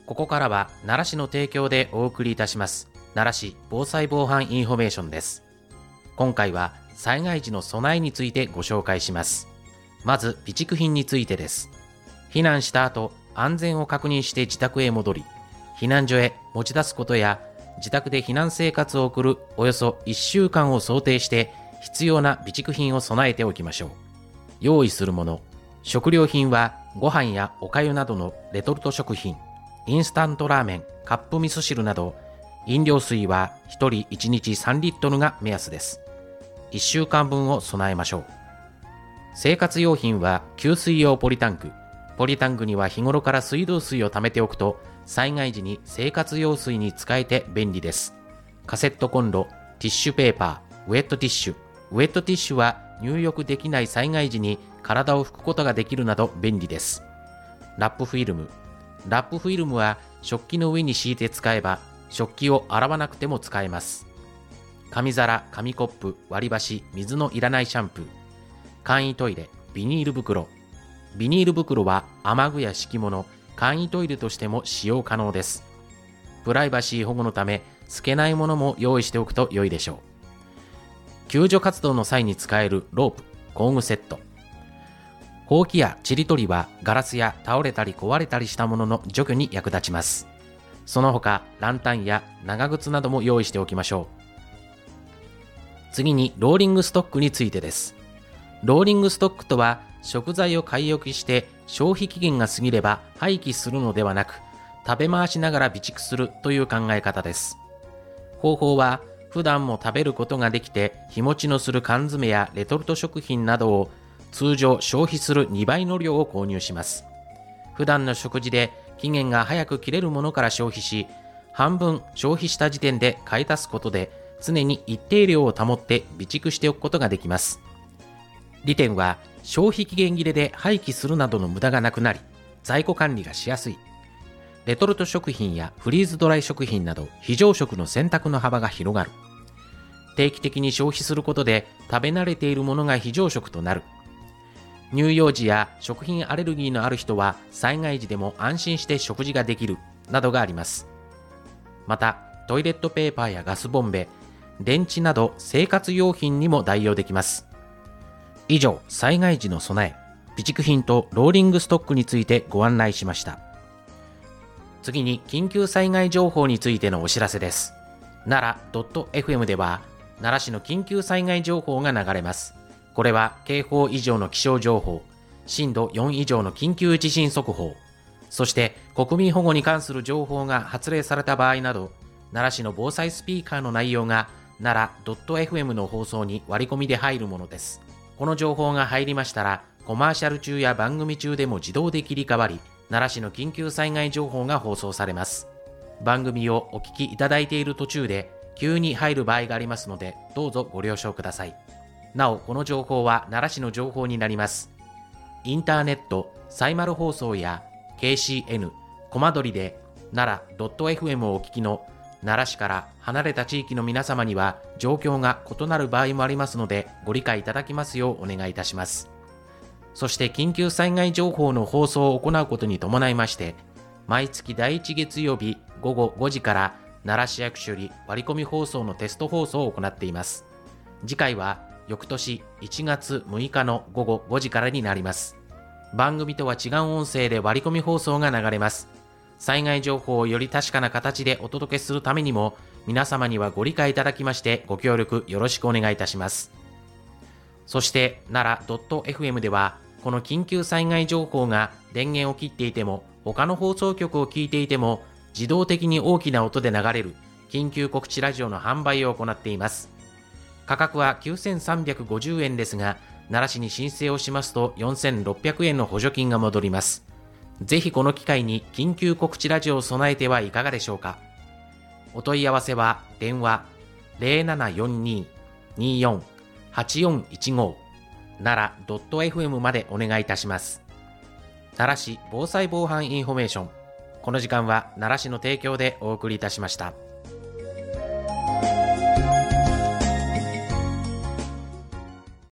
ここからは奈良市の提供でお送りいたします奈良市防災防犯インフォメーションです。今回は災害時の備えについてご紹介します。まず備蓄品についてです。避難した後、安全を確認して自宅へ戻り、避難所へ持ち出すことや自宅で避難生活を送るおよそ1週間を想定して必要な備蓄品を備えておきましょう。用意するもの、食料品はご飯やおかゆなどのレトルト食品、インスタントラーメン、カップ味噌汁など、飲料水は1人1日3リットルが目安です。1週間分を備えましょう。生活用品は給水用ポリタンク。ポリタンクには日頃から水道水を溜めておくと、災害時に生活用水に使えて便利です。カセットコンロ、ティッシュペーパー、ウェットティッシュ。ウェットティッシュは入浴できない災害時に体を拭くことができるなど便利です。ラップフィルム。ラップフィルムは食器の上に敷いて使えば、食器を洗わなくても使えます。紙皿、紙コップ、割り箸、水のいらないシャンプー。簡易トイレ、ビニール袋。ビニール袋は雨具や敷物、簡易トイレとしても使用可能です。プライバシー保護のため、透けないものも用意しておくと良いでしょう。救助活動の際に使えるロープ、工具セット。ほうきやちりとりはガラスや倒れたり壊れたりしたものの除去に役立ちます。その他、ランタンや長靴なども用意しておきましょう。次にローリングストックについてです。ローリングストックとは、食材を買い置きして消費期限が過ぎれば廃棄するのではなく、食べ回しながら備蓄するという考え方です。方法は、普段も食べることができて日持ちのする缶詰やレトルト食品などを通常消費する2倍の量を購入します。普段の食事で期限が早く切れるものから消費し、半分消費した時点で買い足すことで常に一定量を保って備蓄しておくことができます。利点は、消費期限切れで廃棄するなどの無駄がなくなり、在庫管理がしやすい。レトルト食品やフリーズドライ食品など非常食の選択の幅が広がる。定期的に消費することで食べ慣れているものが非常食となる。乳幼児や食品アレルギーのある人は災害時でも安心して食事ができるなどがあります。また、トイレットペーパーやガスボンベ、電池など生活用品にも代用できます。以上、災害時の備え、備蓄品とローリングストックについてご案内しました。次に緊急災害情報についてのお知らせです。奈良 .fm では奈良市の緊急災害情報が流れます。これは警報以上の気象情報、震度4以上の緊急地震速報、そして国民保護に関する情報が発令された場合など、奈良市の防災スピーカーの内容が奈良 .fm の放送に割り込みで入るものです。この情報が入りましたら、コマーシャル中や番組中でも自動で切り替わり、奈良市の緊急災害情報が放送されます。番組をお聞きいただいている途中で急に入る場合がありますので、どうぞご了承ください。なお、この情報は奈良市の情報になります。インターネット、サイマル放送や KCN、コマドリで奈良 .fm をお聞きの奈良市から離れた地域の皆様には状況が異なる場合もありますので、ご理解いただきますようお願いいたします。そして緊急災害情報の放送を行うことに伴いまして、毎月第1月曜日午後5時から奈良市役所より割り込み放送のテスト放送を行っています。次回は翌年1月6日の午後5時からになります。番組とは違う音声で割り込み放送が流れます。災害情報をより確かな形でお届けするためにも、皆様にはご理解いただきましてご協力よろしくお願いいたします。そして奈良 .fm では、この緊急災害情報が電源を切っていても、他の放送局を聞いていても自動的に大きな音で流れる緊急告知ラジオの販売を行っています。価格は9350円ですが、奈良市に申請をしますと4600円の補助金が戻ります。ぜひこの機会に緊急告知ラジオを備えてはいかがでしょうか。お問い合わせは電話 0742-24-8415 奈良 .fm までお願いいたします。奈良市防災防犯インフォメーション。この時間は奈良市の提供でお送りいたしました。